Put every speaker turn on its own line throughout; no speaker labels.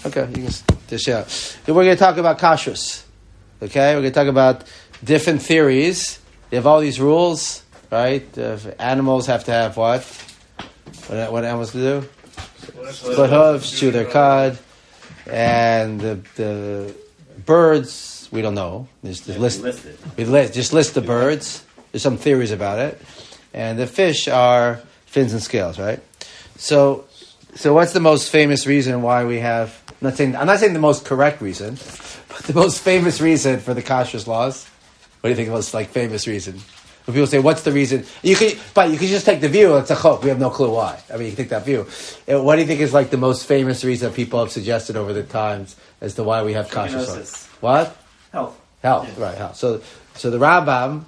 Okay, you can dish out. Then we're going to talk about kashrus. Okay, we're going to talk about different theories. They have all these rules, right? Animals have to have what? What animals do? Split hooves, chew their cud, and the birds, we don't know. Just list the birds. There's some theories about it. And the fish are fins and scales, right? So what's the most famous reason why we have... I'm not saying the most correct reason, but the most famous reason for the kashrus laws. What do you think the most famous reason? When people say, what's the reason? You can just take the view, it's a chok. We have no clue why. I mean, you can take that view. What do you think is the most famous reason people have suggested over the times as to why we have kashrus laws? What?
Health.
Yeah. Right, health. So the Rambam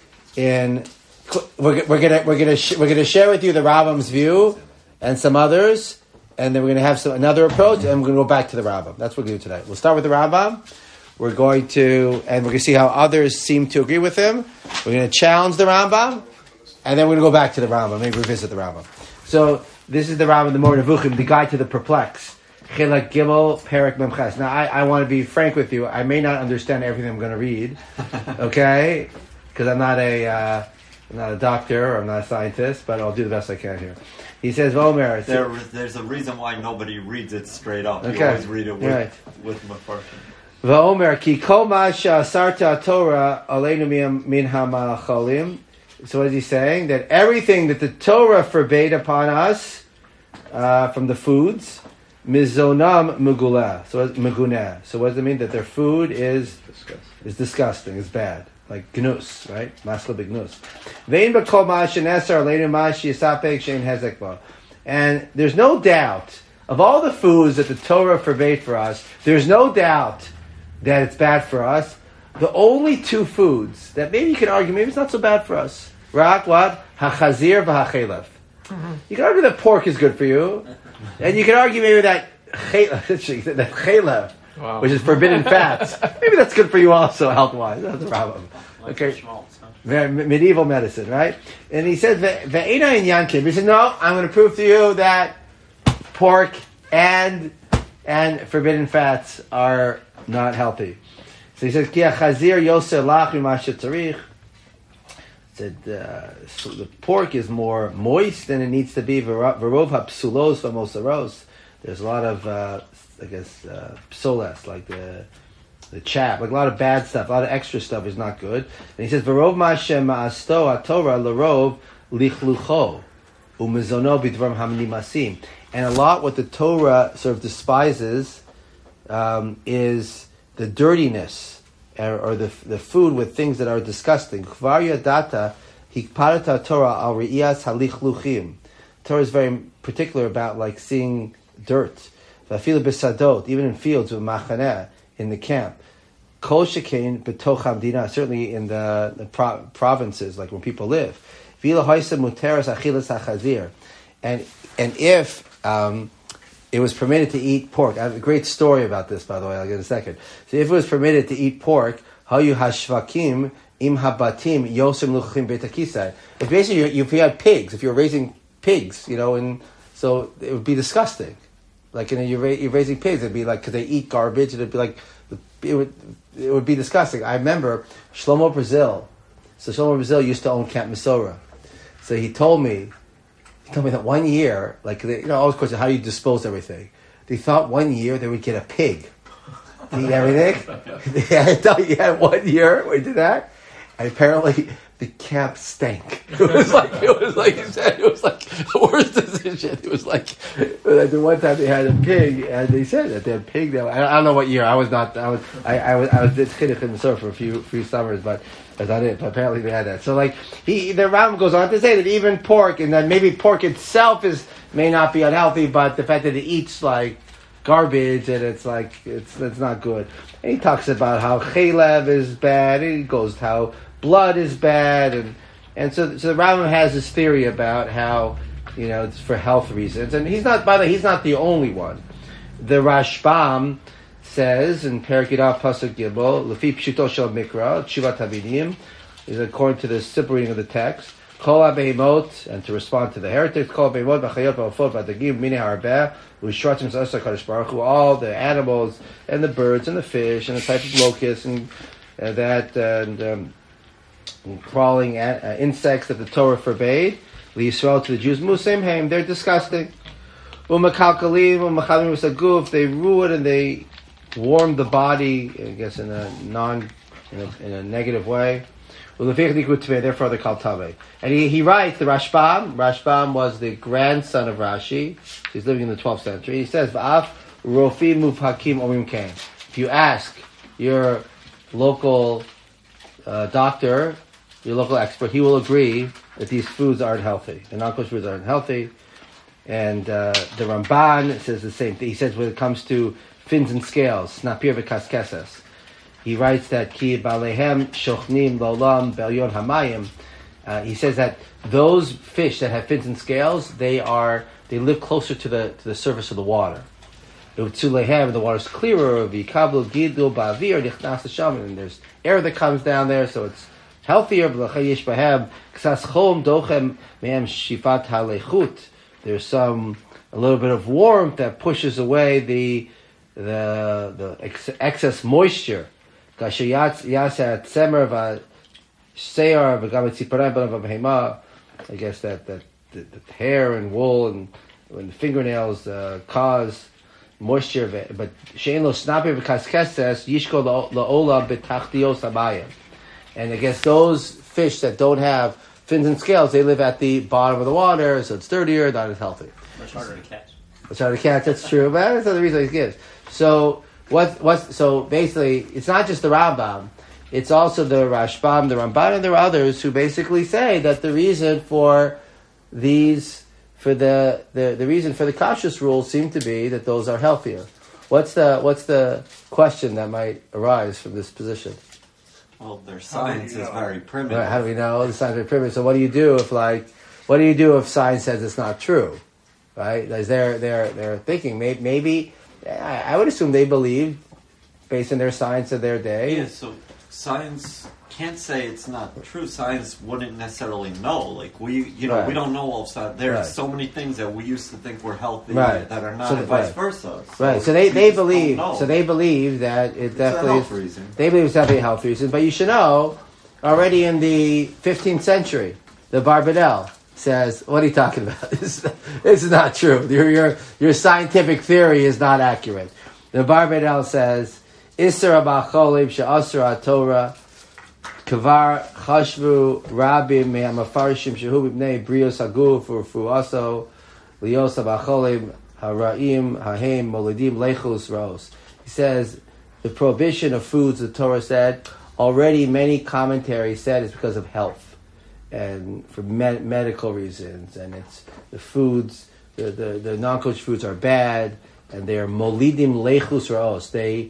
we're gonna share with you the Rambam's view and some others, and then we're gonna have another approach, and we're gonna go back to the Rambam. That's what we're gonna do today. We'll start with the Rambam. We're going to see how others seem to agree with him. We're going to challenge the Rambam, and then we're going to go back to the Rambam, maybe revisit the Rambam. So this is the Rambam, the Moreh Nevuchim, the guide to the perplexed. Chilek Gimel, Perek Memches. Now, I want to be frank with you. I may not understand everything I'm going to read, okay? Because I'm not a doctor or I'm not a scientist, but I'll do the best I can here. He says, Omer.
There's a reason wwhy nobody reads it straight up.
Okay.
You always read it with Mefarshim.
V'omer ki kol ma she'asarta Torah aleinu min ha'ma'acholim. So what is he saying? That everything that the Torah forbade upon us from the foods, mizonam megulah. So megunah. So what does it mean? That their food is disgusting, is bad. Like gnus, right? Masla b'gnus. Ve'in b'kol ma she'nesar aleinu ma she'yisapek she'en hezek ba. And there's no doubt, of all the foods that the Torah forbade for us, there's no doubt that it's bad for us. The only two foods that maybe you can argue, maybe it's not so bad for us. Rak what? Ha-chazir v'ha-chelev. You can argue that pork is good for you. And you can argue maybe that chelev, wow, which is forbidden fats, maybe that's good for you also, health-wise. That's a problem. Okay. Medieval medicine, right? And he says, Ve'ena in yankim. He said, no, I'm going to prove to you that pork and forbidden fats are not healthy. So he says, Ki chazir yoser lach mima shetzarich. Said so the pork is more moist than it needs to be. Verov hapsulos v'mosaros. There's a lot of psolas, like the chaff, like a lot of bad stuff, a lot of extra stuff is not good. And he says, Verov ma'ashem ma'asto haTorah l'rov lichlucho u'mezono b'dvarim hamnimasim. And a lot what the Torah sort of despises is the dirtiness or the food with things that are disgusting. Kvar yadata hikparata Torah al re'iyas halichluchim. Torah is very particular about seeing dirt. V'afilu b'sadot, even in fields with machaneh, in the camp. Kol shekein b'toch hamdina, certainly in the provinces, like where people live. V'ila hoisa muteras achilas hachazir. And if it was permitted to eat pork. I have a great story about this, by the way. I'll get in a second. So if it was permitted to eat pork, hayu hashvakim im habatim yosem luchim betakisai. If basically if you had pigs, if you're raising pigs, and so it would be disgusting. You're raising pigs, it'd be because they eat garbage, and it'd be it would be disgusting. I remember Shlomo Brazil. So Shlomo Brazil used to own Camp Mesorah. So he told me that 1 year, always question, how do you dispose everything? They thought 1 year they would get a pig to eat everything. I thought you had 1 year we did that. And apparently the camp stank. It was like you said, it was like the worst decision. It was like the one time they had a pig, and they said that they had a pig. I don't know what year. I was did chinuch in the surf for a few summers, but that's not it. But apparently they had that. So the Rambam goes on to say that even pork, and that maybe pork itself may not be unhealthy, but the fact that it eats garbage, and it's not good. And he talks about how chelev is bad. And he goes to how blood is bad, and so the Rambam has this theory about how it's for health reasons, and he's not the only one. The Rashbam says in Perek Yud Pasuk Gimel, Lefi Pshuto Shel Mikra Tshuvat Havidim, is according to the simple reading of the text. Kol HaBehemot, and to respond to the heretics, Kol HaBehemot, V'chayot, V'afot, V'adagim, Minei HaRbeh, U'shratzim Z'asar Kadosh Baruch Hu, all the animals, and the birds, and the fish, and the type of locusts, and and crawling insects that the Torah forbade, L'Yisrael to the Jews, Musim Haim, they're disgusting. U'makalkalim, u'machalim V'saguf, they ruin and they warm the body, I guess in a negative way. Therefore, they're called tamei. And he writes, the Rashbam. Rashbam was the grandson of Rashi. He's living in the 12th century. He says, "V'af rofi muvhakim omim kain." If you ask your local doctor, your local expert, he will agree that these foods aren't healthy. The non-kosher foods aren't healthy. And the Ramban says the same thing. He says when it comes to fins and scales, snapir v'kaskesas, he writes that ki balehem shochnim lolam belyon hamayim. He says that those fish that have fins and scales, they live closer to the surface of the water. The water's clearer. V'kablu gidul ba'avir nichnas l'sham, and there's air that comes down there, so it's healthier. V'lachayish bahem ksas chom dochem mehem shifat halechut. There's a little bit of warmth that pushes away the excess moisture. I guess that the hair and wool and the fingernails cause moisture, but and I guess those fish that don't have fins and scales, they live at the bottom of the water, so it's dirtier, not as healthy.
Much harder to catch.
Much harder to catch, that's true, but that's the reason he gives. So basically, it's not just the Rambam, it's also the Rashbam, the Ramban, and there are others who basically say that the reason for these, the reason for the kashrus rules seem to be that those are healthier. What's the question that might arise from this position?
Well, their science is very primitive.
Right, how do we know the science is very primitive? So what do you do if science says it's not true? Right? They're thinking maybe I would assume they believe, based on their science of their day.
Yeah, so science can't say it's not true. Science wouldn't necessarily know. Like we don't know all of science. There's so many things that we used to think were healthy that are not, and vice versa.
Right. So they believe. So they believe that it definitely is.
Reason. They
believe it's definitely a health reason. But you should know, already in the 15th century, the Barbadel says, "What are you talking about? This is not true. Your scientific theory is not accurate." The Barbadel says, "Isra ba'cholim she'asra Torah kavar chashvu rabim me'amafarshim shehu b'nei brios haguf u'fuaso lios ba'cholim haraim hahem molidim lechus raos." He says the prohibition of foods, the Torah said, already many commentaries said it's because of health and for medical reasons, and it's the foods, the non-kosher foods are bad, and they are molidim lechus raos. They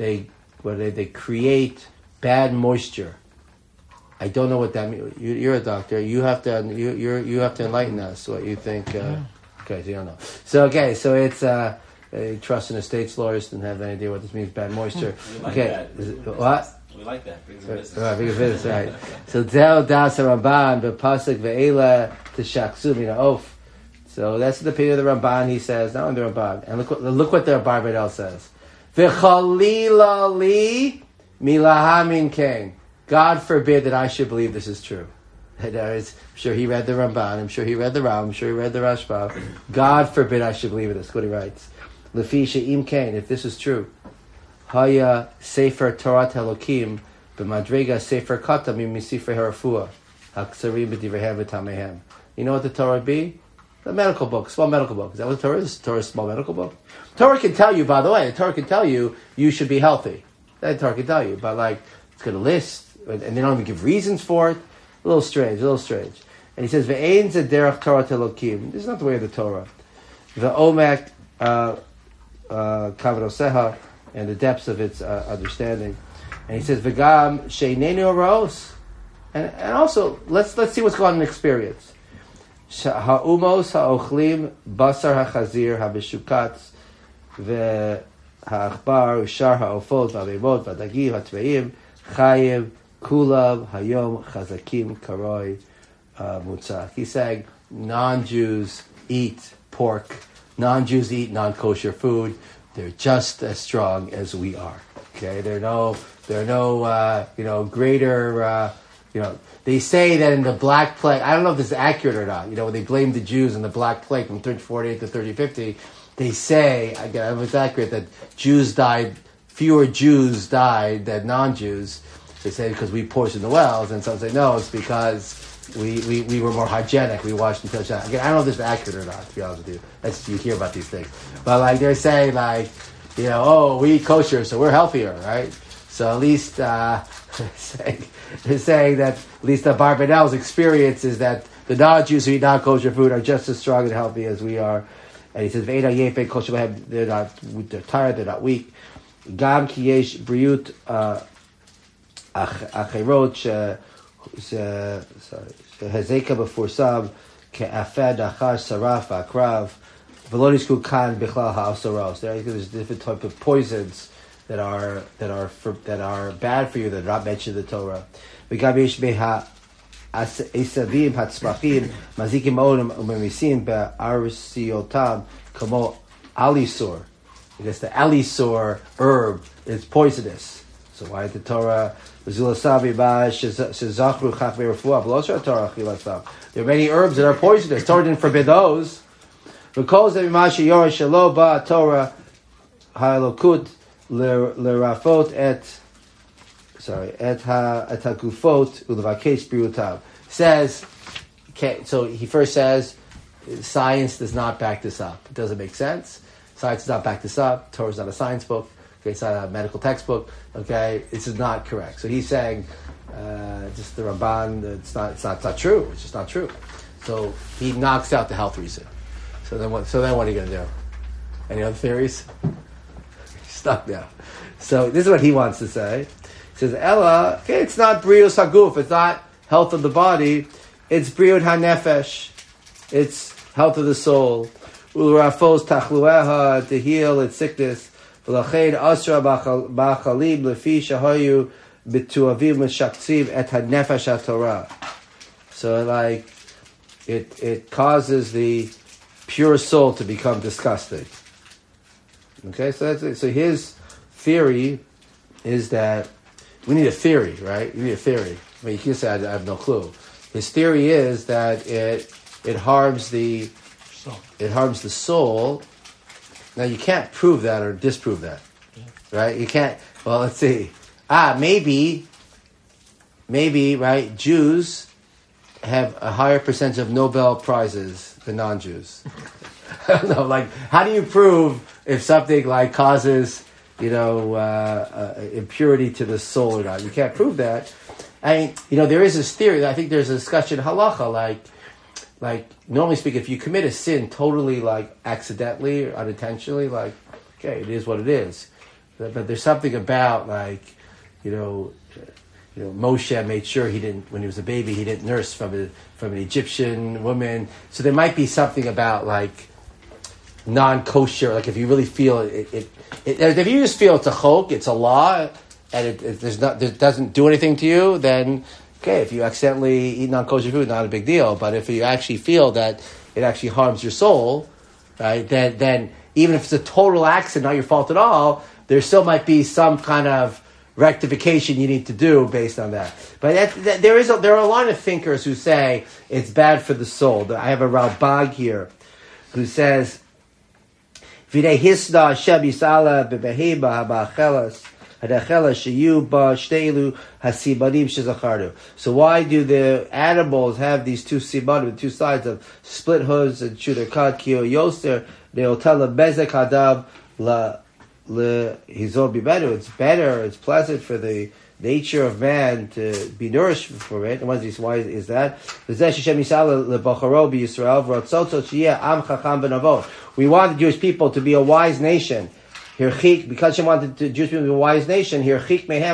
create bad moisture. I don't know what that means. You're a doctor. You have to enlighten us what you think. Okay, so you don't know. So it's trust in estates lawyers didn't have any idea what this means. Bad moisture. What?
We like that. Brings the business.
Right, brings the business, right. So Del Das Ramban B'Pasuk Ve'ela T'Shaksu Mina Of. So that's the opinion of the Ramban. He says, not in the Ramban. And look what the Barbadel says. V'chalila li milahamin kain. God forbid that I should believe this is true. I'm sure he read the Ramban. I'm sure he read the Ram. I'm sure he read the Rashba. God forbid I should believe in this. What he writes. Lefi she'im kain. If this is true. Haya Sefer Torah Elokim b'madrega Sefer Kata misifer Harafua Haksarim b'divrehem v'tamehem. You know what the Torah would be? A medical book, small medical book. Is that what the Torah is? The Torah is a small medical book. Torah can tell you, by the way, the Torah can tell you should be healthy. That Torah can tell you, but it's got a list, and they don't even give reasons for it. A little strange. And he says, "Ve'ein zederach Torah Elokim." This is not the way of the Torah. Ve'omek kavroseha. And the depths of its understanding, and he says, "V'gam she'nenu raos," and also let's see what's going on in experience. Ha'umos ha'ochlim basar ha'chazir ha'beshukatz ve'ha'achbar u'shar ha'ofot v'avimot v'adagim ha'tveim chayiv kulav hayom chazakim karoi mutzah. He's saying non-Jews eat pork, non-Jews eat non-kosher food. They're just as strong as we are. Okay, there are no greater. They say that in the Black Plague, I don't know if this is accurate or not. When they blame the Jews in the Black Plague from 3048 to 3050, they say, again, if it's accurate, that fewer Jews died than non-Jews. They say because we poisoned the wells, and some say no, it's because we were more hygienic. We washed and touched. Again, I don't know if this is accurate or not. To be honest with you, you hear about these things, but they're saying we eat kosher, so we're healthier, right? So at least they're saying that at least the Barbanel's experience is that the non-Jews who eat non-kosher food are just as strong and healthy as we are. And he says, they're tired, they're not weak. Gam ki yesh briut acherot hezeka b'fursam ke'afed achar saraf akrav v'lo nishku kan bichlal ha'asaros. There's different type of poisons that are bad for you that are not mentioned in the Torah. V'gam yesh beha esavim hatzmachim mazikim olim umemisim be'arsiotam kamo alisur. Because the alisur herb is poisonous. So why did the Torah? There are many herbs that are poisonous. Torah didn't forbid those. Because Torah halokut lerafot et hagufot ulevakesh briutav says. Okay, so he first says science does not back this up. It doesn't make sense. Science does not back this up. Torah is not a science book. Okay, it's not a medical textbook. Okay, this is not correct. So he's saying, just the Ramban, it's not true. It's just not true. So he knocks out the health reason. So then what are you going to do? Any other theories? Stuck now. So this is what he wants to say. He says, Ella, okay, it's not briut haguf. It's not health of the body. It's briut hanefesh. It's health of the soul. Ulrafos tachlueha, to heal its sickness. V'lachein asra b'chalim lefi shahayu b'tuavim l'shaktiv et hanefesh haTorah. So it causes the pure soul to become disgusting. Okay, so that's it. So his theory is that we need a theory, right? You need a theory. I mean, you can say I have no clue. His theory is that it harms the soul. Now you can't prove that or disprove that, right? You can't. Well, let's see. Maybe, right? Jews have a higher percentage of Nobel prizes than non-Jews. I don't know. How do you prove if something causes impurity to the soul or not? You can't prove that. I mean, there is this theory. I think there's a discussion in halacha, normally speaking, if you commit a sin totally accidentally or unintentionally, okay, it is what it is. But there's something about Moshe made sure he didn't, when he was a baby, he didn't nurse from an Egyptian woman. So there might be something about non-kosher. If you really feel it, if you just feel it's a chok, it's a law, and it doesn't do anything to you, then. Okay, if you accidentally eat non-kosher food, not a big deal. But if you actually feel that it actually harms your soul, right, then even if it's a total accident, not your fault at all, there still might be some kind of rectification you need to do based on that. But there are a lot of thinkers who say it's bad for the soul. I have a Ralbag here who says, "V'nei hisna Hashem yisala b'behema haba'achelas." So why do the animals have these two sibanim, two sides of split hooves and shooter cut kio yoser? They'll tell them bezek hadam la hizor better. It's better. It's pleasant for the nature of man to be nourished for it. And why is that? We want the Jewish people to be a wise nation. Because she wanted the Jewish people to be a wise nation, Hashem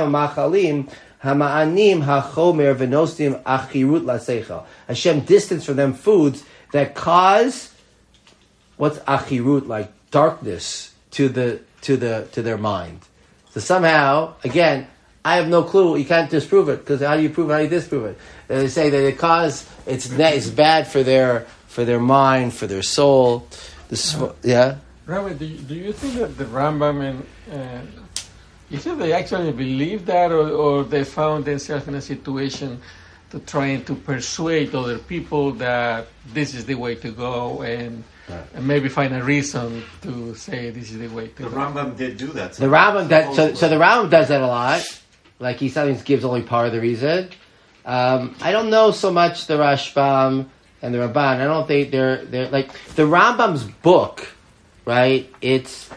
distanced from them foods that cause what's achirut, darkness to their mind. So somehow, again, I have no clue. You can't disprove it because how do you prove it? How do you disprove it? They say that it's bad for their mind, for their soul.
Rabbi, do you think that the Rambam and you think they actually believe that, or they found themselves in a situation to trying to persuade other people that this is the way to go, and maybe find a reason to say this is the way to go?
The Rambam did do that.
The Rambam so the Rambam does that a lot. Like he sometimes gives only part of the reason. I don't know so much the Rashbam and the Ramban. I don't think they're like the Rambam's book, right? It's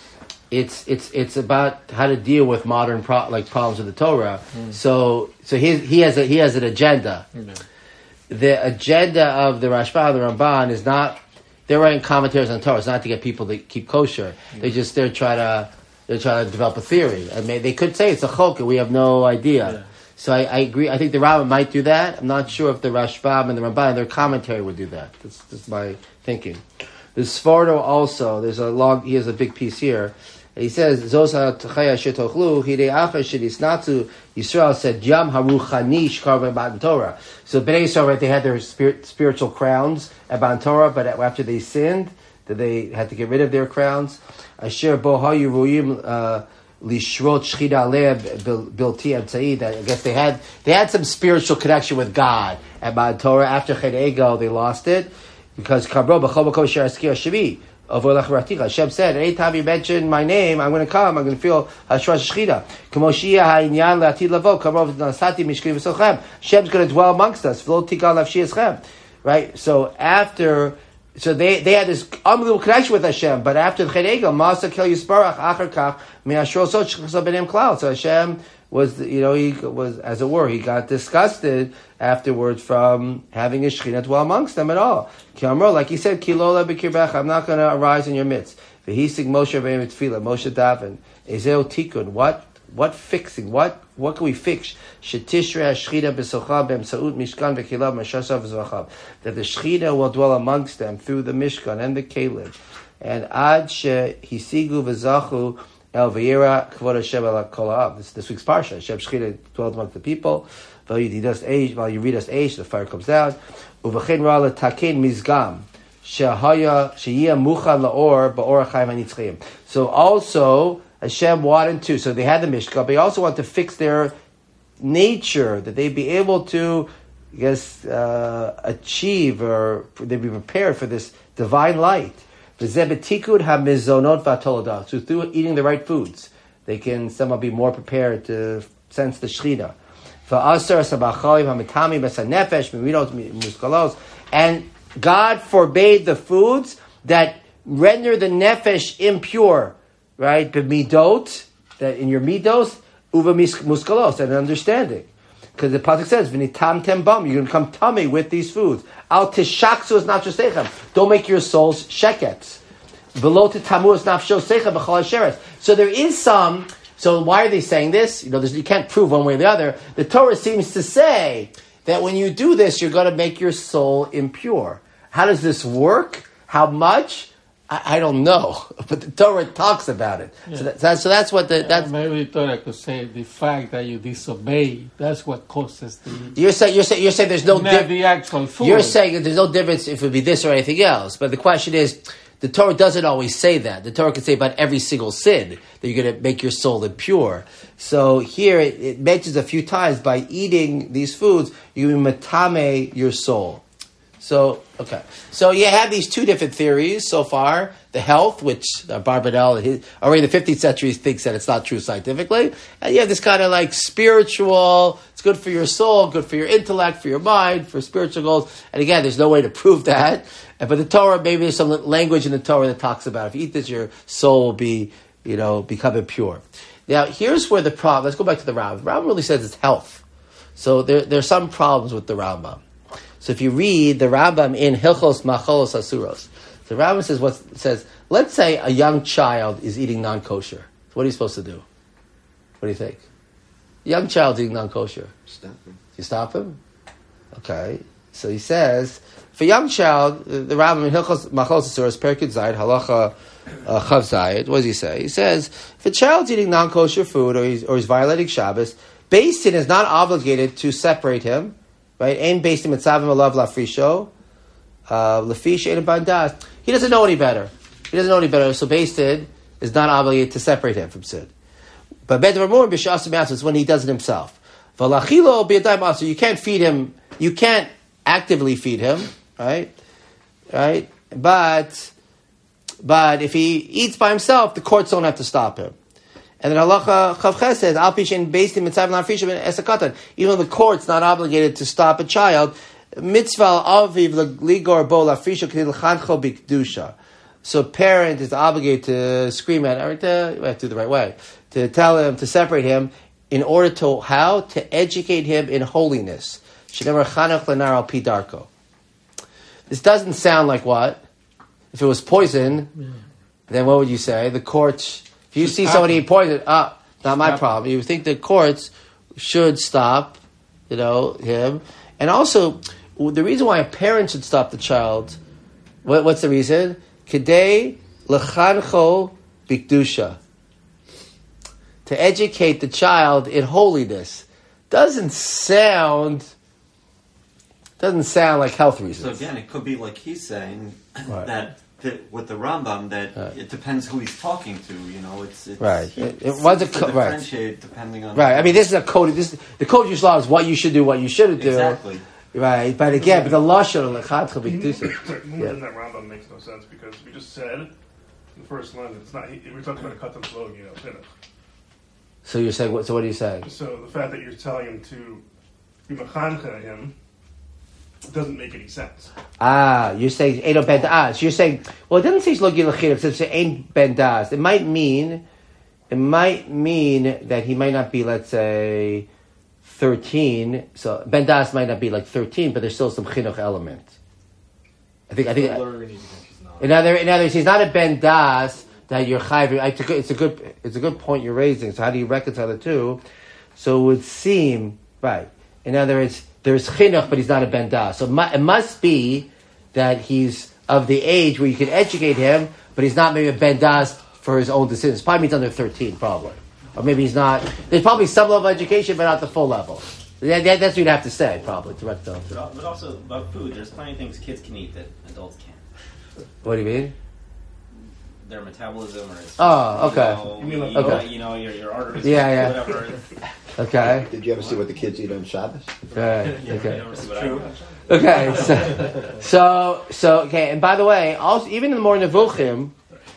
about how to deal with modern problems with the Torah. So he has an agenda. The agenda of the Rashbam, the Ramban, is not they're writing commentaries on Torah. It's not to get people to keep kosher. They're trying to develop a theory. I mean, they could say it's a chok, and we have no idea. Yeah. So I agree. I think the Rambam might do that. I'm not sure if the Rashbam and the Ramban, their commentary would do that. That's my thinking. The Sforno also, he has a big piece here. He says, Zosa Tchaya Shetochlu, Hidei Acha Shedisnatsu, Yisrael said, Yam Haruchani Shkar B'Matan Torah. So Bnei Yisrael, right, they had their spiritual crowns at Matan Torah, but after they sinned, they had to get rid of their crowns. Asher Bo Hayu Ruim Lishrot Shchida Aleh Bilti Emtzai. I guess they had some spiritual connection with God at Matan Torah. After Chet Egel, they lost it because Kabro B'Chol B'Kol Shar Askia Shavi. Hashem said, anytime you mention my name, I'm going to come. I'm going to feel Hashras Shechida. Hashem's going to dwell amongst us. Right? So they had this unbelievable connection with Hashem, but after the Chet Egel, Masa Kel Yisparach Achar Kach Me'ashrosot Shechasa B'nei Klal. So Hashem was, he was, as it were, he got disgusted afterwards from having his Shekhinah dwell amongst them at all. Like he said, Kilola b'kirbech, I'm not going to arise in your midst. V'hisig Moshe v'em tefillah, Moshe daven. Ezeo tikun, what fixing, what can we fix? Shetishre hashchina b'socha b'emsaut mishkan v'kilav mashasav v'zvachav. That the Shekhinah will dwell amongst them through the Mishkan and the Kelim. And ad shehisigu v'zachu El Vayera Kvod Hashem El Kol. This week's parsha. Hashem Shechina dwelt among the people. While you read us age, the fire comes down. Uvachin Ra LeTaken Mizgam Shehaya Sheyia Muchan Laor Baor Chaim HaNitzchim. So also Hashem wanted to. So they had the Mishkan, but they also wanted to fix their nature, that they'd be able to, achieve, or they'd be prepared for this divine light. So through eating the right foods, they can somehow be more prepared to sense the Shechina. And God forbade the foods that render the nefesh impure, right? B'midot, that in your midos, uva muskalos, and understanding. Because the pasuk says, "V'nitam tembam," you're going to come tummy with these foods. Al tishaksu es nafshosechem. Don't make your souls shekets. V'lo titamu es nafshosechem b'chol hasheres. So there is some. So why are they saying this? You can't prove one way or the other. The Torah seems to say that when you do this, you're going to make your soul impure. How does this work? How much? I don't know, but the Torah talks about it. Yeah. So that's what
maybe the Torah could say the fact that you disobey. That's what causes the.
You're saying there's no difference.
The actual food.
You're saying that there's no difference if it would be this or anything else. But the question is, the Torah doesn't always say that. The Torah can say about every single sin that you're going to make your soul impure. So here it mentions a few times by eating these foods you matame your soul. So, okay. So you have these two different theories so far. The health, which Barbanel, already in the 15th century, thinks that it's not true scientifically. And you have this kind of like spiritual, it's good for your soul, good for your intellect, for your mind, for spiritual goals. And again, there's no way to prove that. But the Torah, maybe there's some language in the Torah that talks about if you eat this, your soul will be, become impure. Now, here's where the problem, let's go back to the Rambam. The Rambam really says it's health. So there's some problems with the Rambam. So if you read the Rambam in Hilchos Macholos Asuros, the Rambam says, let's say a young child is eating non-kosher. What are you supposed to do? What do you think? A young child eating non-kosher.
Stop him.
You stop him? Okay. So he says, for young child, the Rambam in Hilchos Machlos Asuros, Perkid Zayid, Halacha Chav Zayid, what does he say? He says, if a child's eating non-kosher food or he's violating Shabbos, Beis Din is not obligated to separate him, right? Ein Beis Din mitzavim alav lafrisho, lafish ein bandas. He doesn't know any better. So Beis Din is not obligated to separate him from sin. But Bedavar Mor b'shas ma'asos is when he does it himself. V'lachilo b'yadayim also. You can't feed him. You can't actively feed him, right? But if he eats by himself, the courts don't have to stop him. And then Halacha Chavches says, Al Pishin Beis Din mitzvah l'afrisha esakatan. Even though the court's not obligated to stop a child, mitzvah aviv ligor bo l'afrisha k'nei l'chancho b'kedusha. So a parent is obligated to scream at him, we have to do the right way, to tell him, to separate him, in order to, how? To educate him in holiness. Shenever chanach lenar al pi darko. This doesn't sound like what? If it was poison, then what would you say? The courts, if you see somebody eat poison, not my problem. You think the courts should stop, him. And also, the reason why a parent should stop the child, what's the reason? Kedei lechancho bikdusha. To educate the child in holiness. Doesn't sound like health reasons.
So again, it could be like he's saying that with the Rambam that it depends who he's talking to. It's
right.
It was differentiate depending on
right. I mean, this is a code. The code of law is what you should do, what you shouldn't do.
Exactly.
Right, but again, but the lashon lechatcha bikdusha.
In that Rambam makes no sense because we just said in the first line that it's not. We're talking about a katan slog, finish.
So you're saying what? So what are you saying?
So the fact that you're telling him to be machancha him doesn't make any sense.
You're saying Eino Ben Das. You're saying, well, it doesn't say Shlo Gil Chidduch, it says Ein Ben Das. It might mean that he might not be, let's say, 13. So Ben Das might not be like 13, but there's still some chinuch element. I think. In other words, he's not a Ben Das that you're chayv. It's a good point you're raising. So how do you reconcile the two? So it would seem right. In other words, there's chinuch, but he's not a ben das. So it must be that he's of the age where you can educate him, but he's not maybe a ben das for his own decisions. Probably means under 13, probably. Or maybe he's not. There's probably some level of education, but not the full level. That's what you'd have to say, probably, to rectify.
But also, about food, there's plenty of things kids can eat that adults can't.
What do you mean?
Their metabolism, or
okay.
Your arteries, whatever.
Okay.
Did you ever see what the kids eat on Shabbos?
Right. Okay. Okay. So okay. And by the way, also even in the Mor Nevuchim,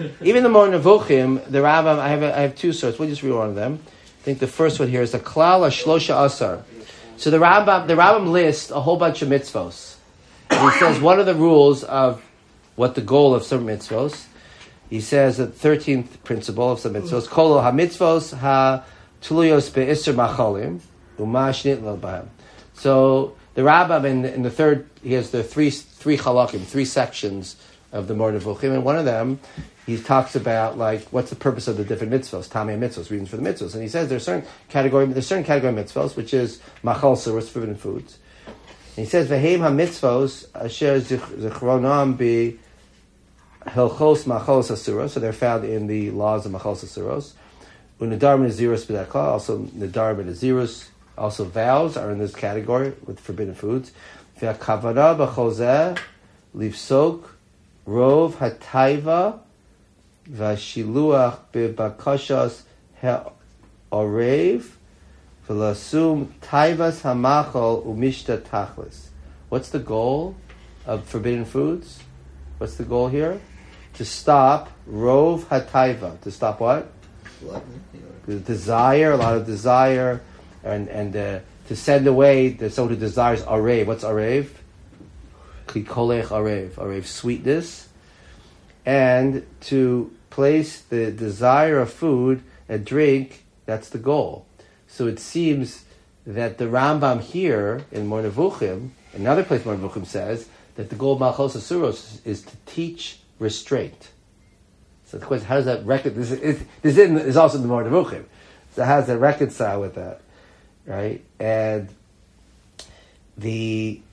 the Rambam, I have two sources. We'll just read one of them. I think the first one here is the Klal HaShlosha Asar. So the Rambam lists a whole bunch of mitzvos. And he says one of the rules of what the goal of some mitzvos. He says the 13th principle of some mitzvos, Kol ha-mitzvos ha-tuluyos be'isr macholim u'ma lo b'hem. So the Rambam in the third, he has the three halakim, three sections of the Mor Nevuchim, and one of them, he talks about like what's the purpose of the different mitzvos, tamei mitzvos, reasons for the mitzvos, and he says there's certain category mitzvos, which is machal surus, forbidden foods. And he says v'heim ha-mitzvos asher zichronam bi Hilchos Machos Asuros, so they're found in the laws of Machos Asuros. Unadar Nazirus B'dakla, also Nadar Nazirus, also vows are in this category with forbidden foods. Ve'akavara b'chozeh livsok rov hataiva v'shiluach b'bakashas ha'orev v'lasum taivas hamachol umishta tachlis. What's the goal of forbidden foods? What's the goal here? To stop rov hataiva. To stop what? The desire, a lot of desire, and to send away someone who desires arev. What's arev? Klikolech arev. Arev, sweetness. And to place the desire of food and drink, that's the goal. So it seems that the Rambam here in Mor Nevuchim, another place Mor Nevuchim says, that the goal of Malchos Asuros is to teach restraint. So the question, how does that reconcile? This is also in the Mor Nevuchim. So how does that reconcile with that? Right? And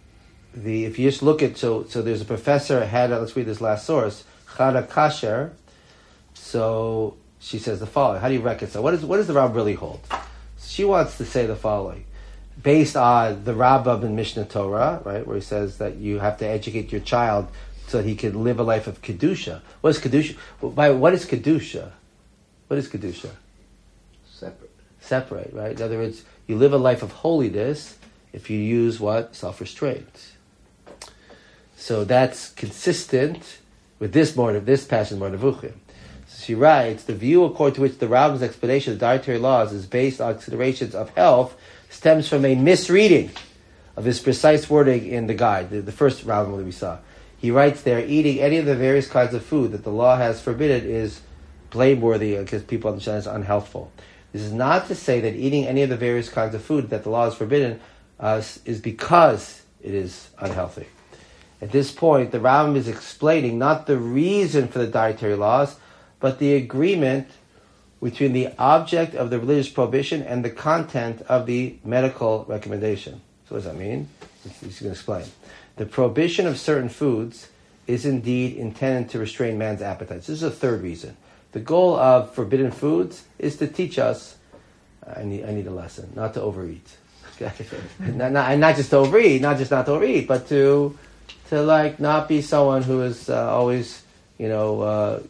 if you just look at, so there's a professor had, let's read this last source, Chana Kasher. So she says the following. How do you reconcile? What does the Rambam really hold? She wants to say the following. Based on the Rambam in Mishnah Torah, right, where he says that you have to educate your child so that he can live a life of Kedusha. What is Kedusha? What is Kedusha? What is Kedusha? Separate, right? In other words, you live a life of holiness if you use what? Self-restraint. So that's consistent with this passage in Nevuchim. So she writes, the view according to which the Rambam's explanation of dietary laws is based on considerations of health stems from a misreading of his precise wording in the guide, the first Rambam that we saw. He writes there, eating any of the various kinds of food that the law has forbidden is blameworthy because people understand it's unhealthful. This is not to say that eating any of the various kinds of food that the law has forbidden is because it is unhealthy. At this point, the Rambam is explaining not the reason for the dietary laws, but the agreement between the object of the religious prohibition and the content of the medical recommendation. So what does that mean? He's going to explain. The prohibition of certain foods is indeed intended to restrain man's appetites. This is a third reason. The goal of forbidden foods is to teach us, I need a lesson, not to overeat. Okay? and not just to overeat, not just not to overeat, but to like not be someone who is always, a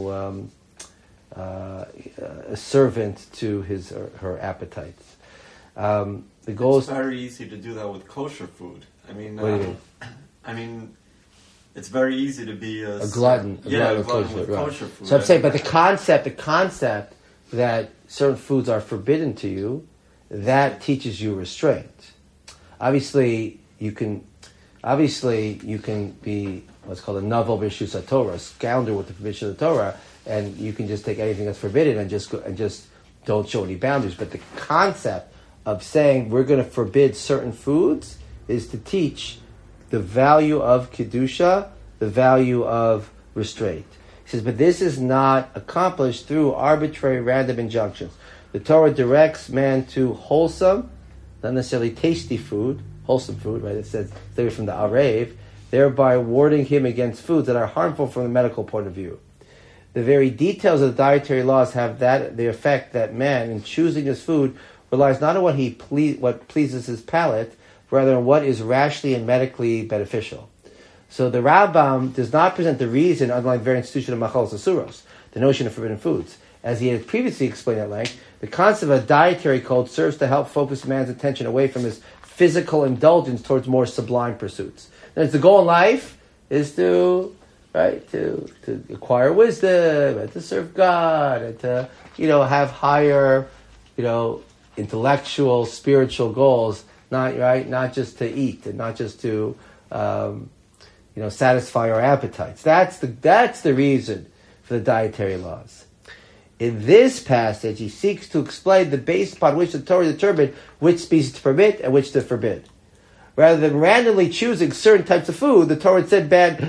servant to his or her appetites. The goal
is very easy to do that with kosher food.
What do you mean?
I mean, it's very easy to be a
glutton.
With kosher food.
So I'm saying, but the concept that certain foods are forbidden to you, that teaches you restraint. Obviously, you can be what's called a naval b'reshus haTorah, a scoundrel with the permission of the Torah, and you can just take anything that's forbidden and just don't show any boundaries. But the concept of saying we're going to forbid certain foods is to teach the value of kedusha, the value of restraint. He says, but this is not accomplished through arbitrary, random injunctions. The Torah directs man to wholesome, not necessarily tasty food, wholesome food, right? It says stay from the arev, thereby warding him against foods that are harmful from the medical point of view. The very details of the dietary laws have the effect that man, in choosing his food, relies not on what pleases his palate, rather on what is rationally and medically beneficial. So the Rambam does not present the reason underlying the very institution of machalos asuros, the notion of forbidden foods. As he had previously explained at length, the concept of a dietary code serves to help focus man's attention away from his physical indulgence towards more sublime pursuits. And the goal in life is to acquire wisdom, and to serve God, and to have higher intellectual, spiritual goals. Not just to eat and not just to satisfy our appetites. That's the reason for the dietary laws. In this passage, he seeks to explain the base upon which the Torah determined which species to permit and which to forbid. Rather than randomly choosing certain types of food, the Torah said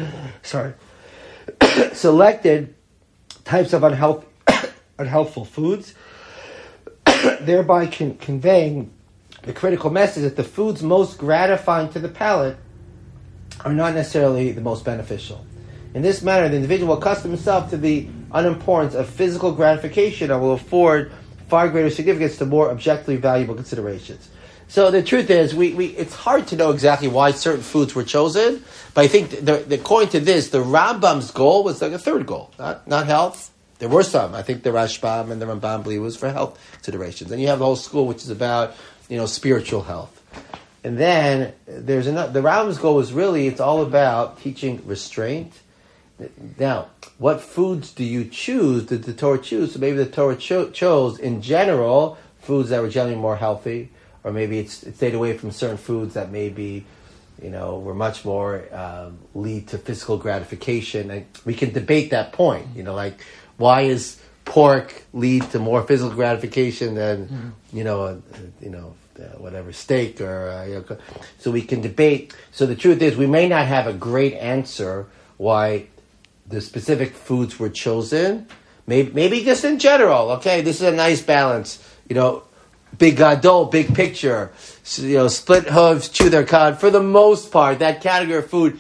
selected types of unhealthful foods, thereby conveying the critical message that the foods most gratifying to the palate are not necessarily the most beneficial. In this manner, the individual will accustom himself to the unimportance of physical gratification and will afford far greater significance to more objectively valuable considerations. So the truth is, it's hard to know exactly why certain foods were chosen, but I think according to this, the Rambam's goal was like a third goal, not health. There were some. I think the Rashbam and the Rambam believe was for health considerations. And you have the whole school, which is about spiritual health. And then there's the Rambam's goal was really, it's all about teaching restraint. Now, what foods do you choose? Did the Torah choose? So maybe the Torah chose, in general, foods that were generally more healthy, or maybe it stayed away from certain foods that maybe, were much more lead to physical gratification. And we can debate that point. Why is pork lead to more physical gratification than, whatever, steak or... So we can debate. So the truth is, we may not have a great answer why the specific foods were chosen. Maybe just in general, okay, this is a nice balance. big gadol, big picture, split hooves, chew their cud. For the most part, that category of food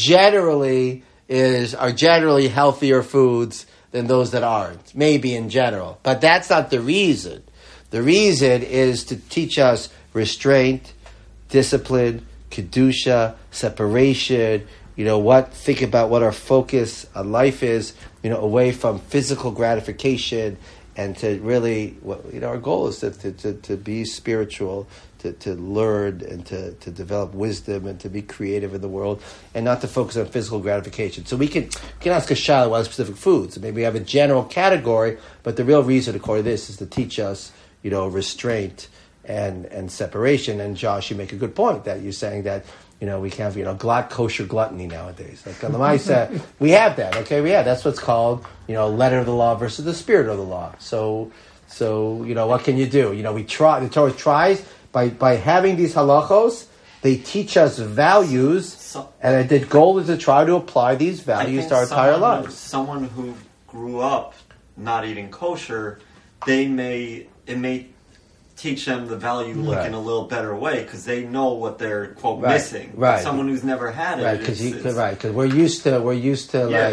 are generally healthier foods than those that aren't, maybe in general. But that's not the reason. The reason is to teach us restraint, discipline, kedusha, separation, think about what our focus on life is, away from physical gratification, and to really, our goal is to be spiritual, to learn and to develop wisdom and to be creative in the world, and not to focus on physical gratification. So we can ask a shaila about specific foods. Maybe we have a general category, but the real reason, according to this, is to teach us, restraint and separation. And Josh, you make a good point that you're saying that, we have, kosher gluttony nowadays. Like Lamaisa, we have that, okay? That's what's called, letter of the law versus the spirit of the law. So what can you do? The Torah tries, by having these halachos, they teach us values, and the goal is to try to apply these values to our entire lives.
Someone who grew up not eating kosher, it may teach them the value in a little better way because they know what they're quote missing.
Right.
But someone who's never had it,
because we're used to we're used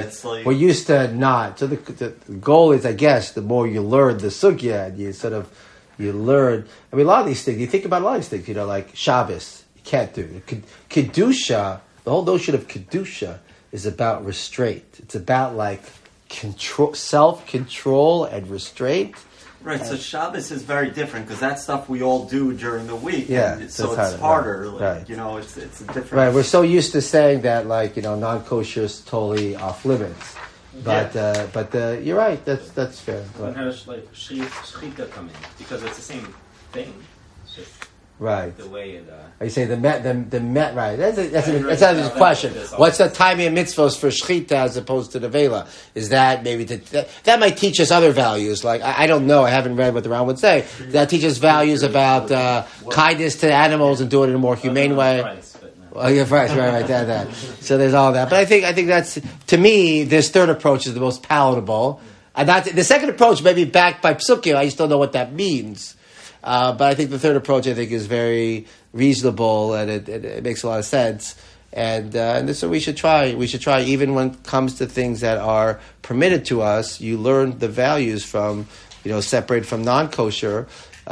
to not. So the goal is, I guess, the more you learn the sugya, and you learn. I mean, a lot of these things. You think about a lot of these things. Like Shabbos, you can't do kedusha. The whole notion of kedusha is about restraint. It's about control, self-control, and restraint.
Right, so Shabbos is very different because that's stuff we all do during the week.
Yeah,
so it's harder.
Right.
It's a different.
Right, we're so used to saying that, non-kosher is totally off limits. But you're right. That's fair.
And how does shechita come in? Because it's the same thing. It's just
right.
The way it.
You say the met right. That's a question. What's the timing of mitzvos for shechita as opposed to the vela? Is that maybe that might teach us other values? Like I don't know. I haven't read what the Ram would say. That teaches values about kindness to animals and do it in a more humane way. Oh, yeah, right. That. So there's all that. But I think that's, to me, this third approach is the most palatable. And the second approach may be backed by psukim. I just don't know what that means. But I think the third approach, is very reasonable and it makes a lot of sense. And so we should try. We should try, even when it comes to things that are permitted to us. You learn the values from, separated from non-kosher.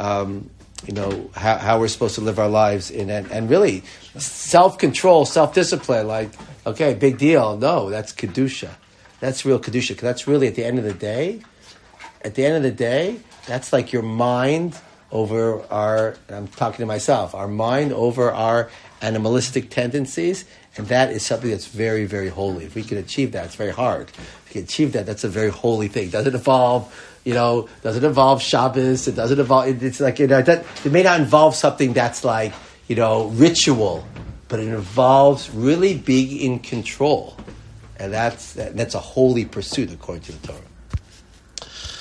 How we're supposed to live our lives and really self-control, self-discipline. Okay, big deal. No, that's kedusha. That's real kedusha. Because that's really at the end of the day, that's like your mind over I'm talking to myself, our mind over our animalistic tendencies. And that is something that's very, very holy. If we can achieve that, it's very hard. If we can achieve that, that's a very holy thing. Doesn't involve Shabbos. It doesn't involve. It's like it may not involve something that's ritual, but it involves really being in control, and that's a holy pursuit according to the Torah.